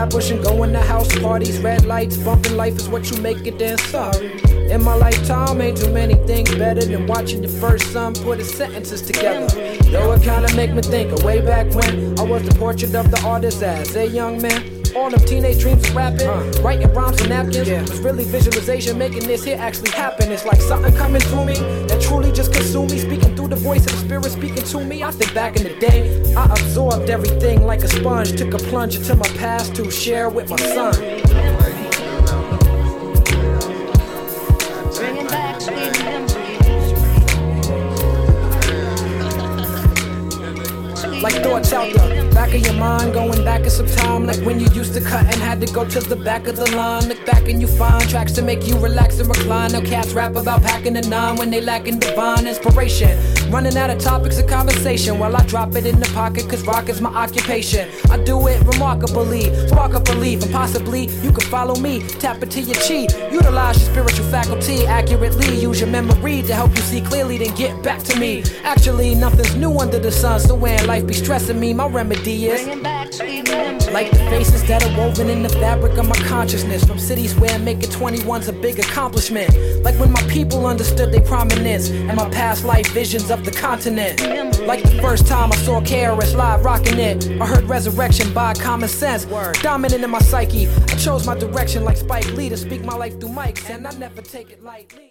establishing, going to house parties, red lights, bumping life is what you make it, then sorry. In my lifetime, ain't too many things better than watching the first son put his sentences together. Though it kinda make me think of way back when I was the portrait of the artist as a young man. All them teenage dreams of rapping, writing rhymes on napkins, was really visualization making this here actually happen. It's like something coming through me that truly just consumed me, speaking through the voice of the spirit speaking to me. I think back in the day, I absorbed everything like a sponge, took a plunge into my past to share with my son. Bringing back sweet memories. Like thoughts out the back of your mind, going back in some time, like when you used to cut and had to go to the back of the line. Look back and you find tracks to make you relax and recline. Now cats rap about packing a 9 when they lacking divine inspiration. Running out of topics of conversation while I drop it in the pocket, cause rock is my occupation. I do it remarkably, spark up belief, and possibly you can follow me. Tap into your chi, utilize your spiritual faculty accurately. Use your memory to help you see clearly, then get back to me. Actually, nothing's new under the sun, so when life be stressing me, my remedy is Bringing back sweet memories. like the faces that are woven in the fabric of my consciousness, from cities where making 21's a big accomplishment. Like when my people understood their prominence and my past life visions of the continent. Like the first time I saw KRS Live rocking it, I heard resurrection by common sense dominant in my psyche. I chose my direction like Spike Lee to speak my life through mics, and I never take it lightly.